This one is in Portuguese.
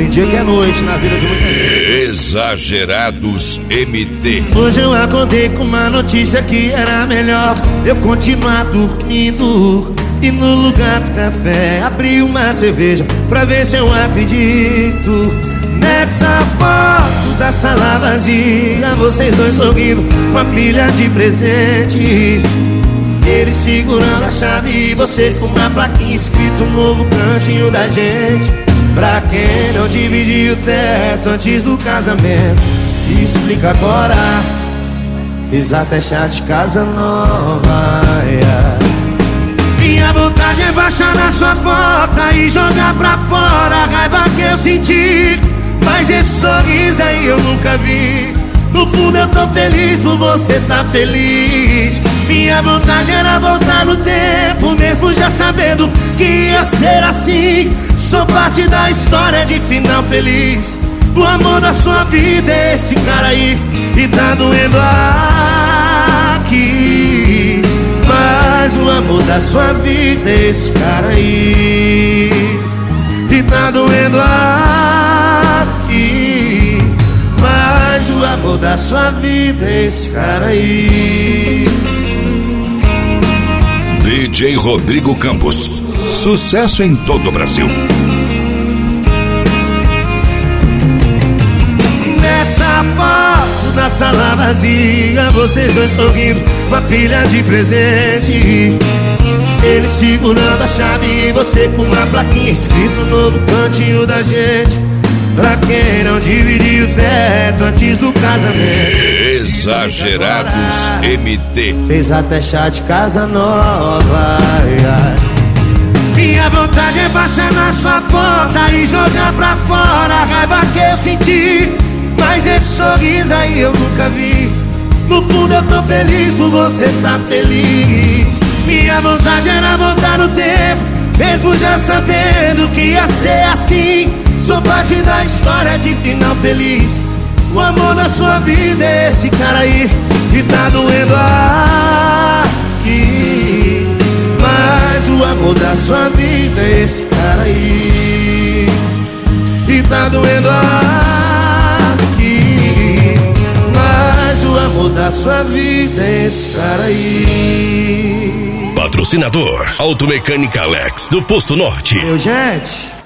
Tem dia que é noite na vida de muita gente. Exagerados MT. Hoje eu acordei com uma notícia que era melhor eu continuar dormindo. E no lugar do café abri uma cerveja pra ver se eu acredito. Nessa foto da sala vazia, vocês dois sorrindo com a pilha de presente. Ele segurando a chave e você com uma plaquinha escrito um novo cantinho da gente. Pra quem não dividiu o teto antes do casamento, se explica agora. Fiz até chá de casa nova, yeah. Minha vontade é baixar na sua porta e jogar pra fora a raiva que eu senti. Mas esse sorriso aí eu nunca vi. No fundo eu tô feliz por você tá feliz. Minha vontade era voltar no tempo, mesmo já sabendo que ia ser assim. Sou parte da história de final feliz. O amor da sua vida é esse cara aí, e tá doendo aqui. Mas o amor da sua vida é esse cara aí, e tá doendo aqui. Mas o amor da sua vida é esse cara aí. DJ Rodrigo Campos. Sucesso em todo o Brasil. Nessa foto da sala vazia, vocês dois sorrindo com a pilha de presente. Ele segurando a chave e você com uma plaquinha escrito no novo cantinho da gente. Pra quem não dividiu o teto antes do casamento. Exagerados MT. Fez até chá de casa nova, yeah. Minha vontade é baixar na sua porta e jogar pra fora a raiva que eu senti. Mas esse sorriso aí eu nunca vi. No fundo eu tô feliz por você tá feliz. Minha vontade era voltar no tempo, mesmo já sabendo que ia ser assim. Sou parte da história de final feliz. O amor da sua vida é esse cara aí, e tá doendo aqui. Mas o amor da sua vida é esse cara aí, e tá doendo aqui. Mas o amor da sua vida é esse cara aí. Patrocinador Automecânica Alex do Posto Norte. Meu gente,